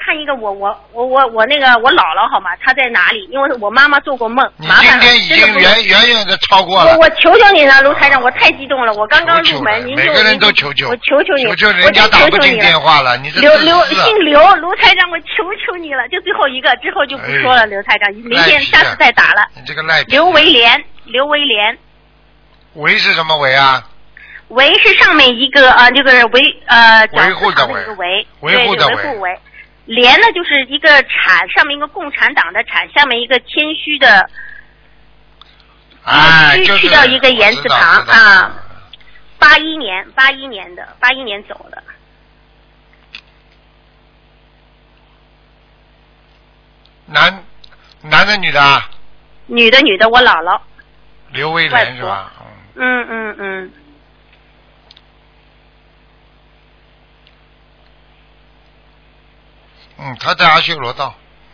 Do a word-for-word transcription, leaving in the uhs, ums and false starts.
看一个我我我我我那个我姥姥好吗？她在哪里？因为我妈妈做过梦， 你麻烦了。 今天已经远远远的超过了。 我我求求你了，卢台长，我太激动了，我刚刚入门，您就每个人都求求， 我求求你， 求求人家打不进电话了，你这刘刘姓刘，卢台长，我求求你了，就最后一个，之后就不说了，刘台长，明天下次再打了。 你这个赖皮。 刘维莲，刘维莲。 维是什么维啊？ 维是上面一个啊，这个维呃， 维护的维， 维， 维护的维护维。莲呢，就是一个产，上面一个共产党的产，下面一个谦虚的， 哎， 去去掉一个言字旁啊。八一年，八一年的，八一年走的。 男，男的女的啊？ 女的，女的，我姥姥。 刘维莲是吧？ 嗯嗯嗯。 嗯，他在阿修罗道。